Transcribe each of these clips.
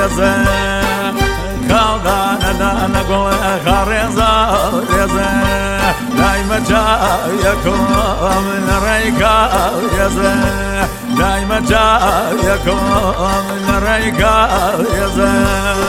رزه خالدان دان قول خارزة رزه دايما جايكم من ريكا رزه دايما جايكم من ريكا رزه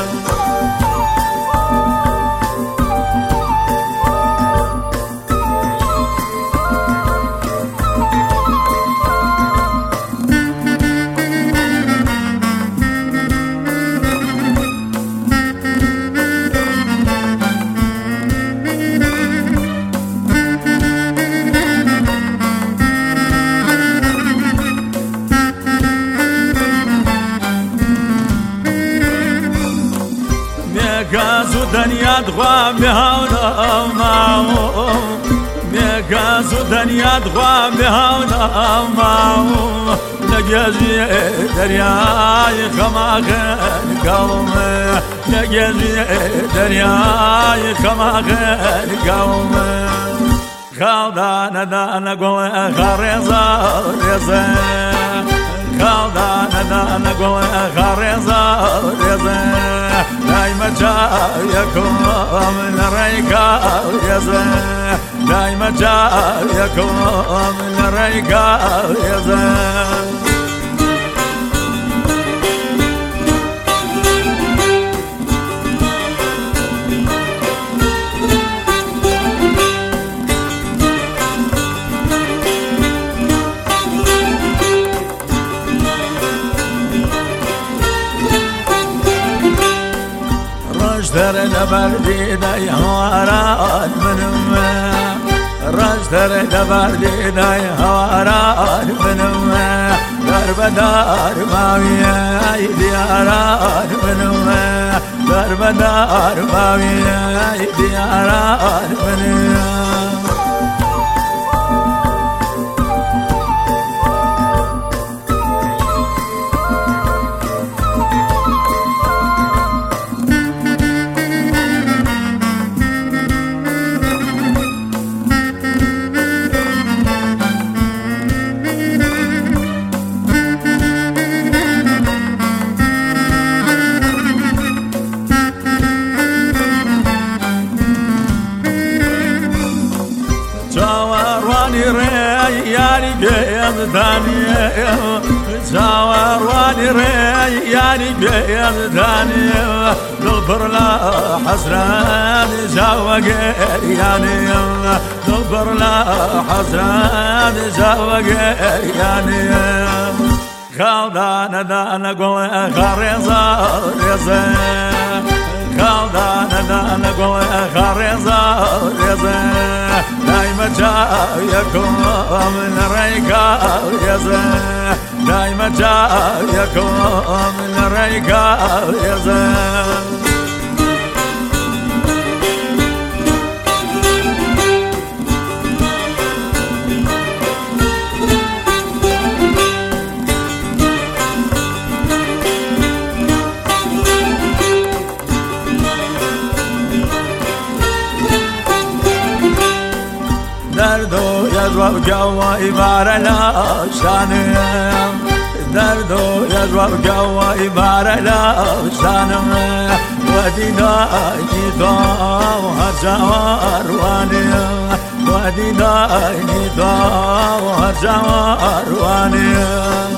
ميقازو دنيا دغوا مهاونا ماو ميقازو دنيا دغوا مهاونا ماو نجازي درياي خماخن قوم نجازي درياي خماخن قوم خالدان دان قول خارزة رزه خالدان دان قول خارزة رزه دايما جايكم من ريكا رزه دايما جايكم من ريكا رزه رجتر لبردي داي هواران منم رجتر لبردي داي هواران منم دربدار ماوي دياران منم دربدار ماوي دياران منم يعني بيض ثانية زاور واني ري يعني بيض ثانية نغفر لا حسران زاوق يعني نغفر لا حسران زاوق يعني خالدان دان قول خارزة رزه خالدان دان قول خارزة رزه دايما جايكم من ريكا رزه دايما جايكم من ريكا رزه دردو يجوب جوا إبارة لا شانم دردو يجوب جوا إبارة لا شانم ودينا نيدا وهرجوار وانم ودينا نيدا وهرجوار وانم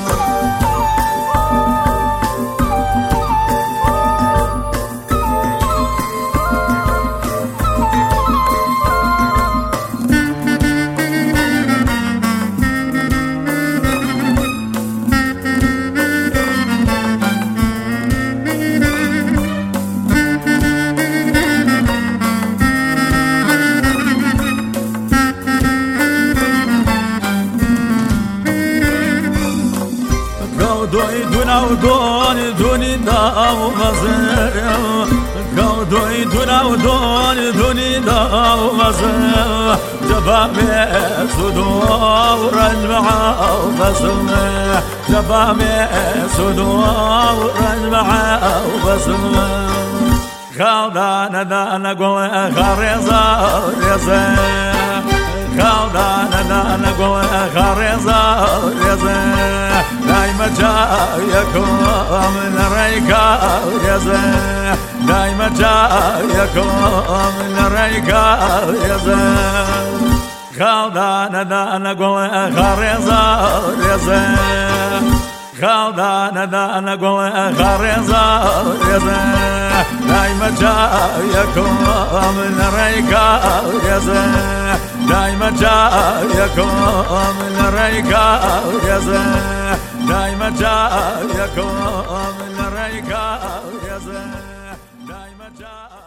دوي دونا ودون دوني داو مزر دوي دونا ودون دوني داو مزر جبامي صدور المعا وبسم جبامي صدور المعا وبسم خالدان دان قول خارزة رزه خالدان دان قول خارزة رزه ورزه دايما جايكم لريكا ورزه دايما جايكم لريكا ورزه خالدان دان قول خارزة رزة خالدان دان قول خارزة رزة دايما جايكم لريكا ورزه دايما جايكم لريكا ورزه دايما جايكم لريكا ورزه دايما جايكم